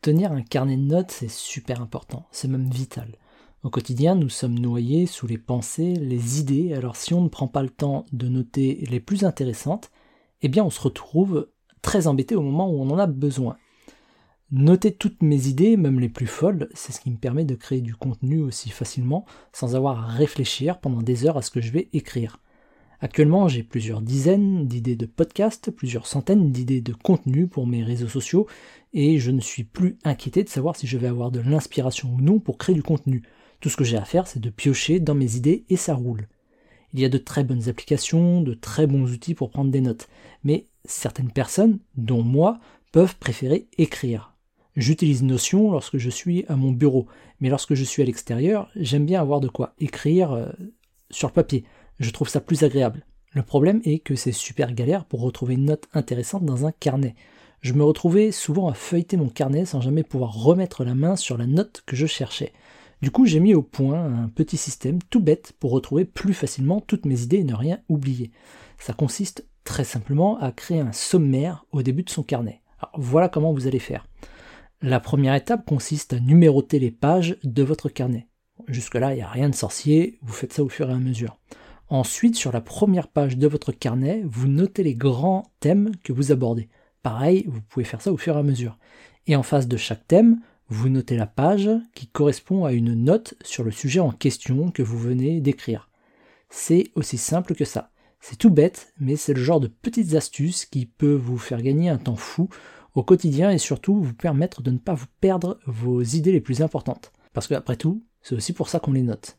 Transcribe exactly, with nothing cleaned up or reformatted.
Tenir un carnet de notes, c'est super important, c'est même vital. Au quotidien, nous sommes noyés sous les pensées, les idées, alors si on ne prend pas le temps de noter les plus intéressantes, eh bien on se retrouve très embêté au moment où on en a besoin. Noter toutes mes idées, même les plus folles, c'est ce qui me permet de créer du contenu aussi facilement, sans avoir à réfléchir pendant des heures à ce que je vais écrire. Actuellement, j'ai plusieurs dizaines d'idées de podcasts, plusieurs centaines d'idées de contenu pour mes réseaux sociaux, et je ne suis plus inquiété de savoir si je vais avoir de l'inspiration ou non pour créer du contenu. Tout ce que j'ai à faire, c'est de piocher dans mes idées et ça roule. Il y a de très bonnes applications, de très bons outils pour prendre des notes, mais certaines personnes, dont moi, peuvent préférer écrire. J'utilise Notion lorsque je suis à mon bureau, mais lorsque je suis à l'extérieur, j'aime bien avoir de quoi écrire euh, sur papier. Je trouve ça plus agréable. Le problème est que c'est super galère pour retrouver une note intéressante dans un carnet. Je me retrouvais souvent à feuilleter mon carnet sans jamais pouvoir remettre la main sur la note que je cherchais. Du coup, j'ai mis au point un petit système tout bête pour retrouver plus facilement toutes mes idées et ne rien oublier. Ça consiste très simplement à créer un sommaire au début de son carnet. Alors voilà comment vous allez faire. La première étape consiste à numéroter les pages de votre carnet. Jusque-là, il n'y a rien de sorcier, vous faites ça au fur et à mesure. Ensuite, sur la première page de votre carnet, vous notez les grands thèmes que vous abordez. Pareil, vous pouvez faire ça au fur et à mesure. Et en face de chaque thème, vous notez la page qui correspond à une note sur le sujet en question que vous venez d'écrire. C'est aussi simple que ça. C'est tout bête, mais c'est le genre de petites astuces qui peut vous faire gagner un temps fou au quotidien et surtout vous permettre de ne pas vous perdre vos idées les plus importantes. Parce qu'après tout, c'est aussi pour ça qu'on les note.